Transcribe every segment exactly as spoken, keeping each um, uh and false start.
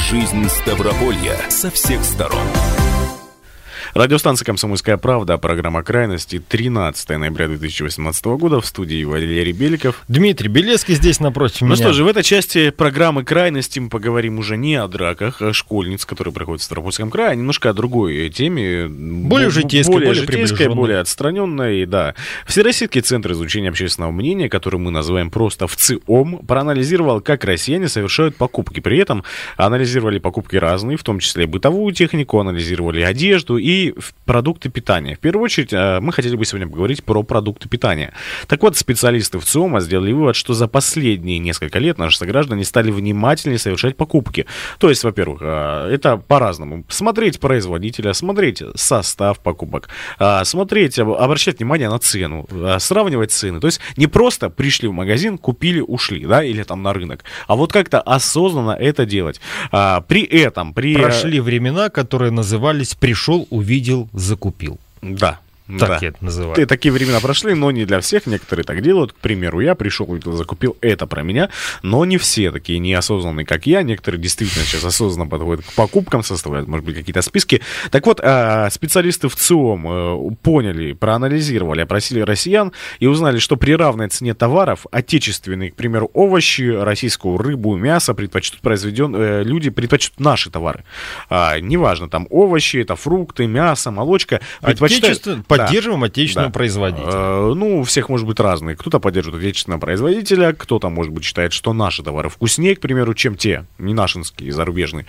Жизнь Ставрополья со всех сторон. Радиостанция «Комсомольская правда», программа «Крайности», тринадцатое ноября две тысячи восемнадцатого года, в студии Валерий Беликов. Дмитрий Белецкий здесь напротив ну меня. Ну что же, в этой части программы «Крайности» мы поговорим уже не о драках школьниц, которые проходят в Ставропольском крае, а немножко о другой теме. Более житейской, более, более житейской, более отстраненной, да. Всероссийский центр изучения общественного мнения, который мы называем просто ВЦИОМ, проанализировал, как россияне совершают покупки. При этом анализировали покупки разные, в том числе бытовую технику, анализировали одежду и продукты питания. В первую очередь, мы хотели бы сегодня поговорить про продукты питания. Так вот, специалисты ВЦИОМа сделали вывод, что за последние несколько лет наши сограждане стали внимательнее совершать покупки. То есть, во-первых, это по-разному. Смотреть производителя, смотреть состав покупок, смотреть, обращать внимание на цену, сравнивать цены. То есть, не просто пришли в магазин, купили, ушли, да, или там на рынок, а вот как-то осознанно это делать. При этом, при... Прошли времена, которые назывались «пришел, увидел, закупил». Да. Так да. я это называю. Такие времена прошли, но не для всех. Некоторые так делают. К примеру, я пришел, закупил это про меня. Но не все такие неосознанные, как я. Некоторые действительно сейчас осознанно подходят к покупкам, составляют, может быть, какие-то списки. Так вот, специалисты ВЦИОМ поняли, проанализировали, опросили россиян и узнали, что при равной цене товаров отечественные, к примеру, овощи, российскую рыбу, мясо предпочтут произведен, люди предпочтут наши товары. Неважно, там овощи, это фрукты, мясо, молочка. Отечественные. Поддерживаем отечественного да. производителя. Э, ну, у всех может быть разные. Кто-то поддерживает отечественного производителя, кто-то, может быть, считает, что наши товары вкуснее, к примеру, чем те, не нашинские, зарубежные.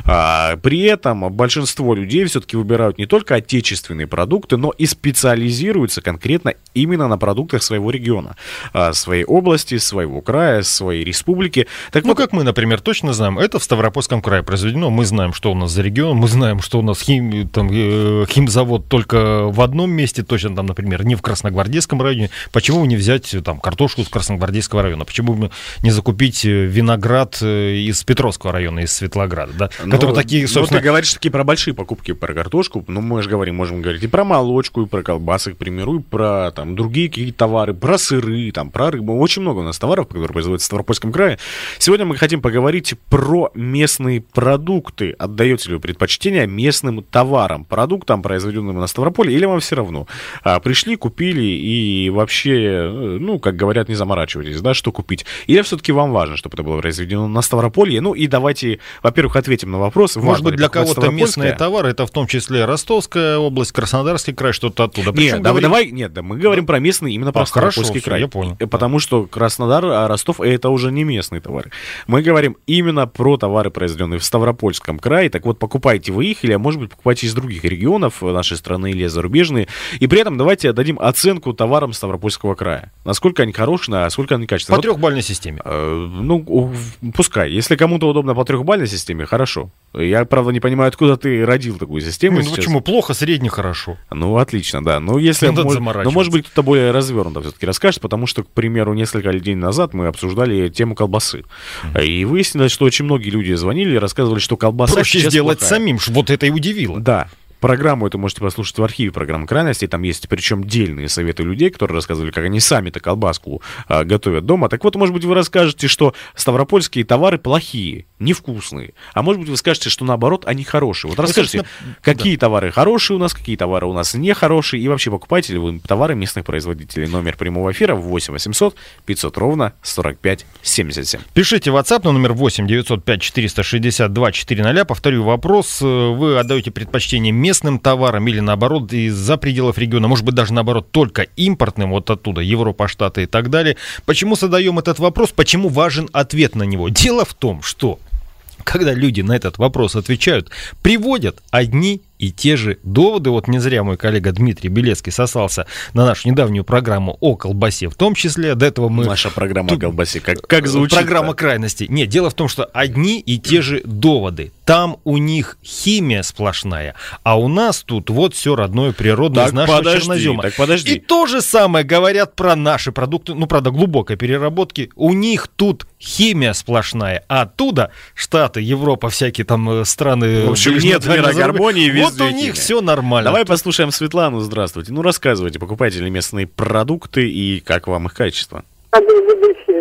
А, при этом большинство людей все-таки выбирают не только отечественные продукты, но и специализируются конкретно именно на продуктах своего региона, а, своей области, своего края, своей республики. Так ну, вот, как мы, например, точно знаем, это в Ставропольском крае произведено. Мы знаем, что у нас за регион, мы знаем, что у нас хим, там, э, химзавод только в одном месте, точно там, например, не в Красногвардейском районе. Почему не взять там картошку из Красногвардейского района? Почему не закупить виноград из Петровского района, из Светлограда, да? Ну, которые такие, собственно... Ну, ты говоришь такие про большие покупки, про картошку, но мы же говорим, можем говорить и про молочку, и про колбасы, к примеру, и про там другие какие-то товары, про сыры, там, про рыбу. Очень много у нас товаров, которые производятся в Ставропольском крае. Сегодня мы хотим поговорить про местные продукты. Отдаете ли вы предпочтение местным товарам, продуктам, произведенным на Ставрополье, или вам все равно? А, пришли, купили и вообще, ну, как говорят, не заморачивайтесь, да, что купить. Или все-таки вам важно, чтобы это было произведено на Ставрополье? Ну, и давайте, во-первых, ответим на вопрос. Может быть, для кого-то местные товары, это в том числе Ростовская область, Краснодарский край, что-то оттуда. Нет, да, говорим... давай, нет, да, мы говорим да. про местные именно про а, Ставропольский хорошо, край. Я понял. Потому что Краснодар, а Ростов, это уже не местные товары. Мы говорим именно про товары, произведенные в Ставропольском крае. Так вот, покупайте вы их, или, а может быть, покупайте из других регионов нашей страны или зарубежные. И при этом давайте дадим оценку товарам Ставропольского края. Насколько они хорошие, насколько они качественные. По трехбалльной системе. Э, ну, пускай. Если кому-то удобно по трехбалльной системе, хорошо. Я, правда, не понимаю, откуда ты родил такую систему. Ну, почему? Плохо, средне, хорошо. Ну, отлично, да. Ну, если... Мож... Ну, может быть, кто-то более развернуто все-таки расскажет, потому что, к примеру, несколько дней назад мы обсуждали тему колбасы. Mm-hmm. И выяснилось, что очень многие люди звонили и рассказывали, что колбаса проще сейчас сделать плохая. самим. Вот это и удивило. Да. Программу эту можете послушать в архиве программы «Крайности». Там есть, причем, дельные советы людей, которые рассказывали, как они сами-то колбаску а, готовят дома. Так вот, может быть, вы расскажете, что ставропольские товары плохие, невкусные. А может быть, вы скажете, что, наоборот, они хорошие. Вот расскажите, ну, какие да. товары хорошие у нас, какие товары у нас нехорошие. И вообще, покупаете ли вы товары местных производителей? Номер прямого эфира восемь восемьсот пятьсот ровно сорок пять семьдесят семь. Пишите в WhatsApp на номер восемь девятьсот пять четыреста шестьдесят два четыреста. Повторю вопрос. Вы отдаете предпочтение местным местным товарам или, наоборот, из-за пределов региона, может быть, даже, наоборот, только импортным, вот оттуда, Европа, Штаты и так далее. Почему задаем этот вопрос? Почему важен ответ на него? Дело в том, что когда люди на этот вопрос отвечают, приводят одни и те же доводы. Вот не зря мой коллега Дмитрий Белецкий сослался на нашу недавнюю программу о колбасе, в том числе. До этого мы... Наша программа Тут... о колбасе. Как, как звучит? Программа крайностей. Нет, дело в том, что одни и те же доводы. Там у них химия сплошная, а у нас тут вот все родное, природное, так из нашего подожди, чернозема. Так подожди. И то же самое говорят про наши продукты, ну, правда, глубокой переработки. У них тут химия сплошная, а оттуда Штаты, Европа, всякие там страны... В общем, нет мира гармонии, везде вот у них химия. Все нормально. Давай послушаем Светлану, здравствуйте. Ну, рассказывайте, покупаете ли местные продукты и как вам их качество? Ведущие.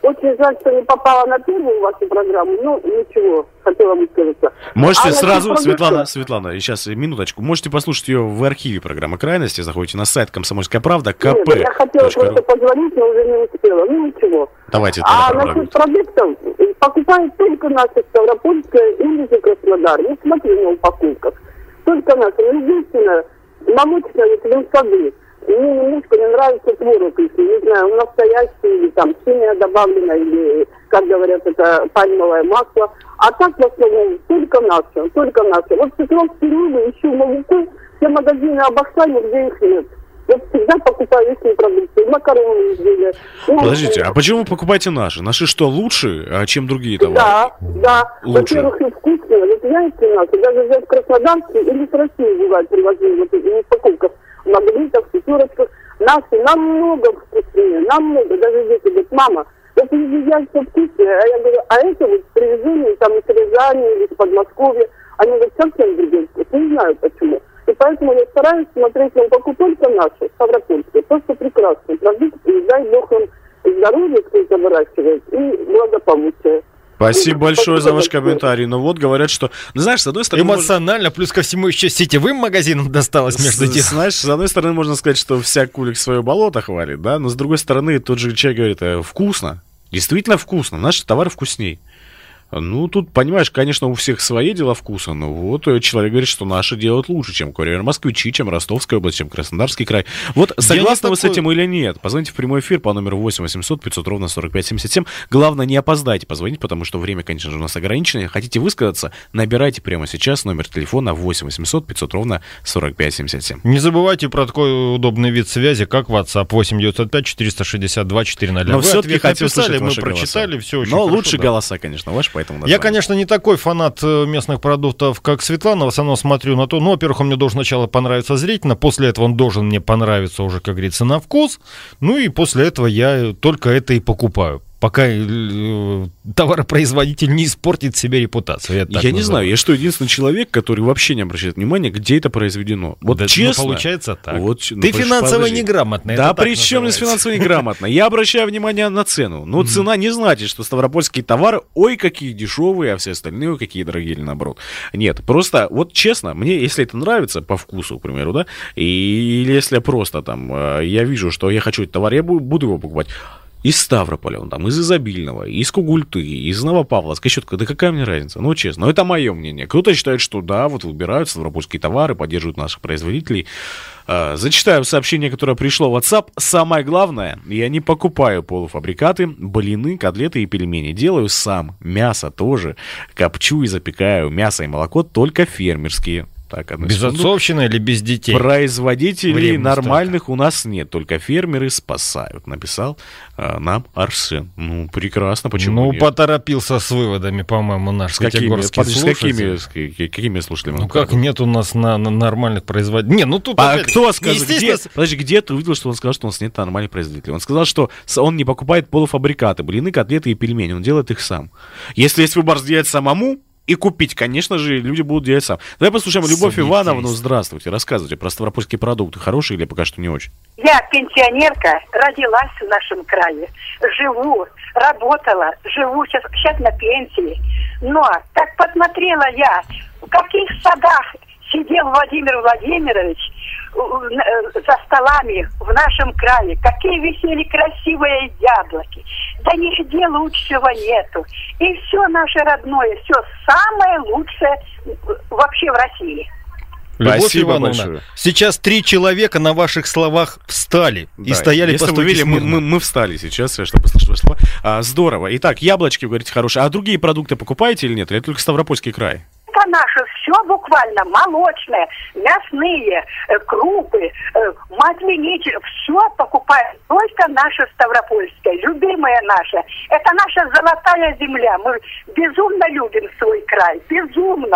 Очень жаль, что не попала на первую вашу программу. Ну, ничего, хотела высказаться. Можете а сразу, продукта... Светлана, Светлана, сейчас минуточку. Можете послушать ее в архиве программы «Крайности». Заходите на сайт «Комсомольская правда», ка пэ. Нет, я хотела просто позвонить, но уже не успела. Ну, ничего. Давайте. А насчет продуктов, покупают только наши Ставропольская или же Краснодар. Не смотри на упаковках. Только наши. Единственное, молочная ветвин сады. Мне немножко не нравится творог, если, не знаю, настоящий, или там химия добавлена, или, как говорят, это пальмовое масло. А так, в основном, только наше, только наше. Вот Петровские Нивы, ищу молоко, все магазины обошла, нигде их нет. Я всегда покупаю их продукты, макароны изделия. Подождите, а почему вы покупаете наши? Наши что, лучше, чем другие товары? Да, да. Лучше. Во-первых, и вкусные. Вот знаете, наши, даже взять краснодарские или с России бывает привозили вот эти упаковках. В магнитах, в пятерочках. Наши намного вкуснее, намного. Даже дети говорят, мама, это едят все вкусное. А я говорю, а это вот привезенные там из Рязани или из Подмосковья, они говорят, совсем другие вкус. Не знаю почему. И поэтому я стараюсь смотреть на упаковку только наши, ставропольские. Просто прекрасный продукт. И дай Бог им здоровья, кто это выращивает, и благополучия. Спасибо большое за ваш комментарий. Ну вот, говорят, что... Ну, знаешь, с одной стороны... Эмоционально, можно... плюс ко всему еще сетевым магазинам досталось между тем. Знаешь, с одной стороны, можно сказать, что вся кулик свое болото хвалит, да? Но с другой стороны, тот же человек говорит, э, вкусно. Действительно вкусно. Наши товары вкусней. Ну, тут, понимаешь, конечно, у всех свои дела вкуса, но вот человек говорит, что наши делают лучше, чем курьер москвичи, чем Ростовская область, чем Краснодарский край. Вот согласны вы такой... с этим или нет? Позвоните в прямой эфир по номеру восемь восемьсот пятьсот ровно сорок пять семьдесят семь. Главное, не опоздайте позвонить, потому что время, конечно же, у нас ограничено. Хотите высказаться? Набирайте прямо сейчас номер телефона восемь восемьсот пятьсот ровно сорок пять семьдесят семь. Не забывайте про такой удобный вид связи, как WhatsApp восемь девятьсот пять четыреста шестьдесят два четыреста. Но все-таки хотим слышать мы ваши прочитали, голоса. все очень Но хорошо, лучше да. голоса, конечно, ваши, поэтому название. Я, конечно, не такой фанат местных продуктов, как Светлана. В основном смотрю на то, ну, во-первых, он мне должен сначала понравиться зрительно, после этого он должен мне понравиться уже, как говорится, на вкус. Ну и после этого я только это и покупаю. Пока э, товаропроизводитель не испортит себе репутацию. Я, я не называю. знаю, я что, единственный человек, который вообще не обращает внимания, где это произведено. Вот да, честно. Ну, получается так. Вот, Ты ну, финансово подожди. неграмотный. Да при чем здесь финансово неграмотно? Я обращаю внимание на цену. Но mm. цена не значит, что ставропольские товары, ой, какие дешевые, а все остальные, ой, какие дорогие или наоборот. Нет, просто вот честно, мне, если это нравится по вкусу, к примеру, да, и, или если просто там, я вижу, что я хочу этот товар, я буду его покупать. Из Ставрополя, он там, из Изобильного, из Кугульты, из Новопавловска, еще да какая мне разница? Ну, честно, но это мое мнение. Кто-то считает, что да, вот выбирают ставропольские товары, поддерживают наших производителей. А, зачитаю сообщение, которое пришло в WhatsApp. Самое главное, я не покупаю полуфабрикаты, блины, котлеты и пельмени. Делаю сам. Мясо тоже. Копчу и запекаю. Мясо и молоко только фермерские. Так, без секунду. Отцовщины или без детей? Производителей Время нормальных столько. У нас нет, только фермеры спасают, написал э, нам Арсен. Ну, прекрасно, почему Ну, нет? поторопился с выводами, по-моему, наш с какими, категорский слушатель. с какими, с какими слушателями? Ну, как нет у нас на, на нормальных производителей? Не, ну тут... А опять, кто сказал, где, естественно... подожди, где ты увидел, что он сказал, что у нас нет нормальных производителей? Он сказал, что он не покупает полуфабрикаты, блины, котлеты и пельмени, он делает их сам. Если есть выбор сделать самому, и купить, конечно же, люди будут делать сам. Давай послушаем Любовь Ивановну. Здравствуйте. Рассказывайте про ставропольские продукты. Хорошие или пока что не очень? Я пенсионерка, родилась в нашем крае. Живу, работала, живу сейчас, сейчас на пенсии. Но так посмотрела я, в каких садах сидел Владимир Владимирович за столами в нашем крае. Какие висели красивые яблоки. Да нигде лучшего нету. И все наше родное, все самое лучшее вообще в России. Любовь Спасибо Ивановна, большое. Сейчас три человека на ваших словах встали да, и стояли если по вы видели, мы, мы, мы встали сейчас, чтобы послушать ваши слова. А, здорово. Итак, яблочки, вы говорите, хорошие. А другие продукты покупаете или нет? Или только Ставропольский край? Это наше все буквально молочное, мясные, э, крупы, э, масляничные, все покупаем только наше Ставропольское, любимое наше. Это наша золотая земля. Мы безумно любим свой край, безумно.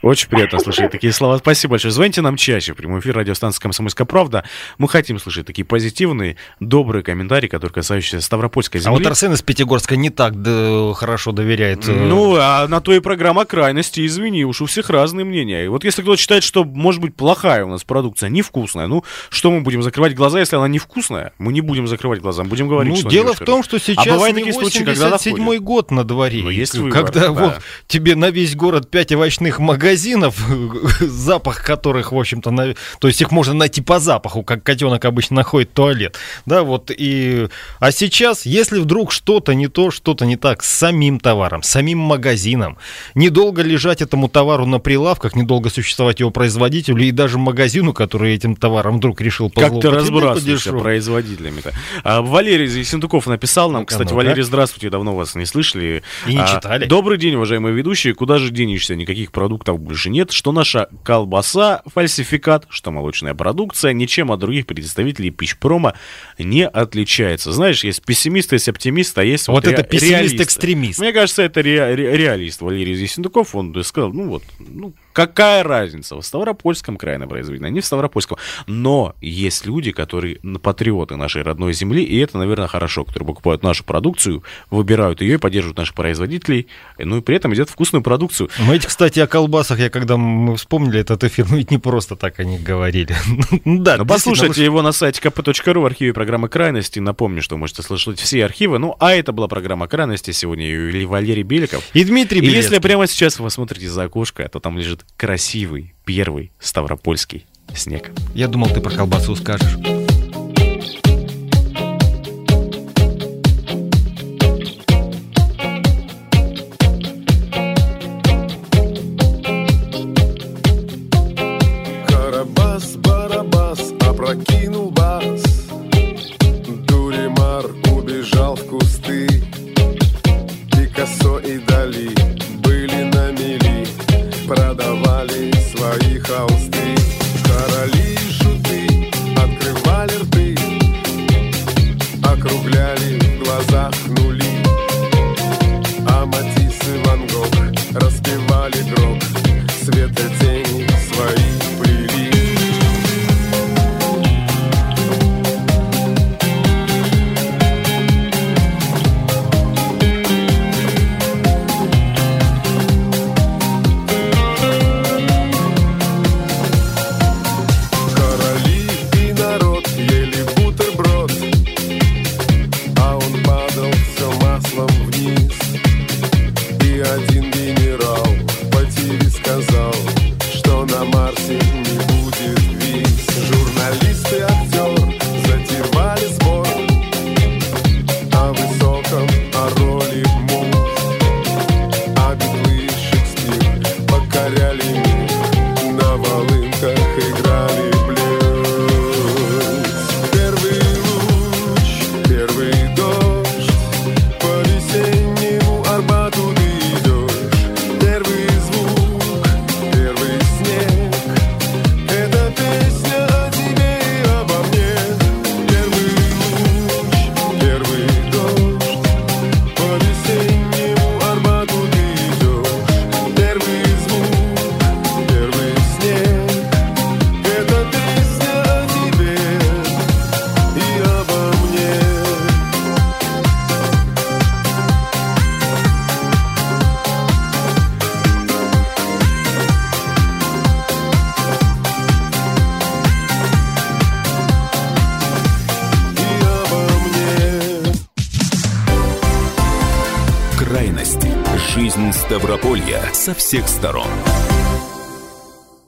Очень приятно слышать такие слова. Спасибо большое. Звоните нам чаще. В прямой эфир радиостанции «Комсомольская правда». Мы хотим слышать такие позитивные, добрые комментарии, которые касающиеся Ставропольской земли. А вот Арсен из Пятигорска не так да, хорошо доверяет. Ну, а на то и программа крайности, извини, уж у всех разные мнения. И вот если кто-то считает, что, может быть, плохая у нас продукция, невкусная, ну, что мы будем закрывать глаза, если она невкусная? Мы не будем закрывать глаза, мы будем говорить, ну, что дело в том, что сейчас а бывают не такие случаи, когда восемьдесят седьмой год на дворе. Но есть выбор, когда да. вот тебе на весь город пять овощных магазинов, запах которых, в общем-то, на... то есть их можно найти по запаху, как котенок обычно находит туалет. Да, вот и... А сейчас, если вдруг что-то не то, что-то не так с самим товаром, с самим магазином, недолго лежать этому товару на прилавках, недолго существовать его производителю и даже магазину, который этим товаром вдруг решил позлоупотребить. Как ты разбрасываешься производителями-то. А, Валерий из Ессентуков написал нам, кстати, ну, Валерий, здравствуйте, давно вас не слышали. И не а, читали. Добрый день, уважаемые ведущие, куда же денешься, никаких продуктов больше нет, что наша колбаса фальсификат, что молочная продукция ничем от других представителей пищпрома не отличается. Знаешь, есть пессимист, есть оптимист, а есть вот, вот это ре- пессимист-экстремист. Мне кажется, это ре- ре- реалист Валерий из Ессентуков, он сказал, ну вот, ну, какая разница, в Ставропольском крае она произведена, не в Ставропольском. Но есть люди, которые патриоты нашей родной земли, и это, наверное, хорошо, которые покупают нашу продукцию, выбирают ее и поддерживают наших производителей, ну и при этом едят вкусную продукцию. Мы ведь, кстати, о колбасах, я когда мы вспомнили этот эфир, ну ведь не просто так о них говорили. Да, но послушайте его на сайте ка пэ точка ру в архиве программы «Крайности». Напомню, что вы можете слушать все архивы. Ну, а это была программа «Крайности». Сегодня ее Валерий Беликов. И Дмитрий Белецкий. И если прямо сейчас вы смотрите за окошко, то там лежит красивый первый ставропольский снег. Я думал, ты про колбасу скажешь. Карабас-барабас опрокинул бас, Дуримар убежал в кусты, Пикассо и Дали были на мели, продавали свои холсты. Короли и шуты открывали рты, округляли в глазах нули, а Матисс и Ван Гог распевали гроб, свет и тени свои плели. Крайности. Жизнь Ставрополья со всех сторон.